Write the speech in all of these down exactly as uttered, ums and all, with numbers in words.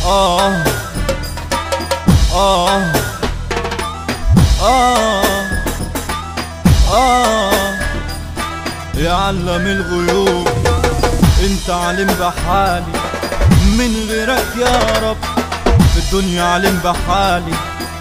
آه آه آه آه يا علم الغيوب انت عالم بحالي، من غيرك يا رب في الدنيا عالم بحالي.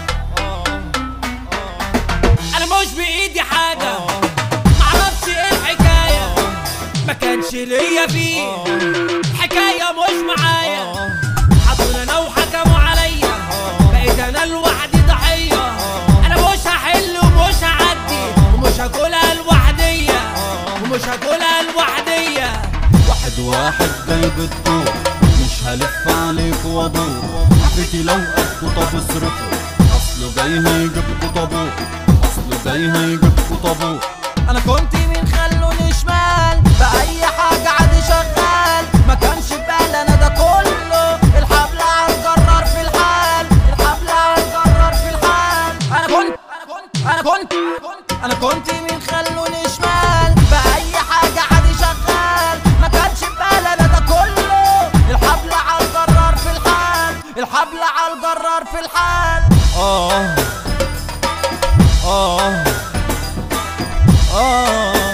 انا مش بايدي حاجة، معرفش ايه الحكاية، ما كانش ليا فيه حكاية مش معايا، حطونا انا وحكموا عليا، بقيت انا لوحدي ضحية. انا مش هحل ومش هعدي ومش هاكلها لوحدية ومش هاكلها لوحدية. واحد واحد جاي بالدور، مش هلف عليك وادور، حبيتي لو قدوا طب اصرفوا، اصله جاي هيجيبكوا طابور، اصله جاي هيجيبكوا طابور. انا كنت من خلوني شمال بأي حاجة عادي شغال، ما كانش في بالي انا ده كله، الحبل على الجرار في الحال، الحبل على الجرار في الحال. انا كنت انا كنت انا كنت من خلوني شمال بأي حاجة عادي شغال، ما كانش في بالي انا ده كله، الحبل على الجرار في الحال، الحبل على الجرار في الحال. آه آه آه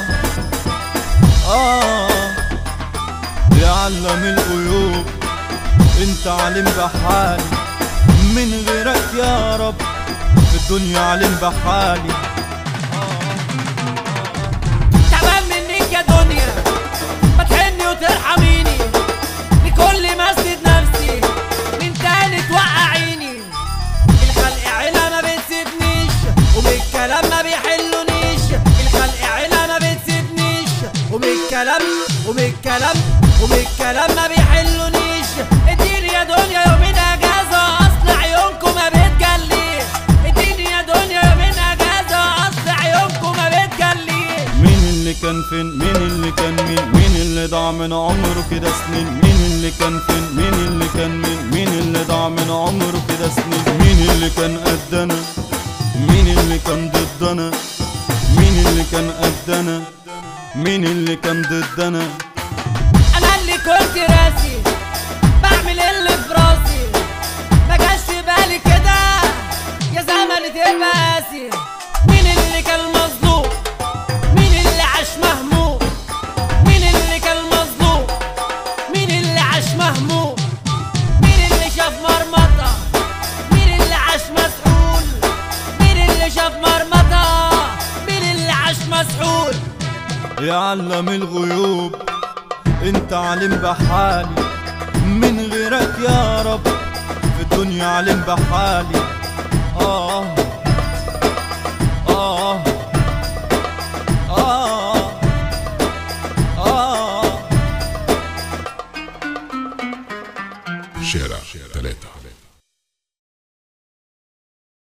آه يا علم الغيوب انت عالم بحالي، من غيرك يا رب في الدنيا عالم بحالي. تعبان منك يا دنيا، ما تحني وترحميني، لكل مسجد نفسي من تاني توقعيني. الخلق عيلة ما بتسيبنيش وبالكلام ما بيحلونيش، الخلق عيلة ما بتسيبنيش وبالكلام وبالكلام وبالكلام ما بيحلونيش. اديني يا دنيا يومين اجازة، اصل عيونكم ما بتجليش. اديني يا دنيا يومين اجازة، اصل عيونكم ما بتجليش. مين اللي كان فين؟ مين اللي كان مين؟ مين اللي ضاع من عمره كده سنين؟ مين اللي كان فين؟ مين اللي كان مين؟ مين اللي ضاع من عمره كده سنين؟ مين اللي كان قدنا؟ مين اللي كان ضدنا؟ مين اللي كان قدنا؟ مين اللي كان ضدنا؟ انا اللي كنت راسي بعمل اللي في راسي، ما جاش في بالي كده يا زمن تبقى قاسي. مين اللي كان مظلوم؟ مين اللي عاش مهموم؟ مين اللي كان مظلوم؟ مين اللي عاش مهموم؟ مين اللي شاف مرمطة؟ مين اللي عاش مسحول؟ مين اللي شاف مرمطة؟ مين اللي عاش مسحول؟ يا علم الغيوب انت عالم بحالي، من غيرك يا رب في الدنيا عالم بحالي. آه آه آه آه شارع ثلاثة.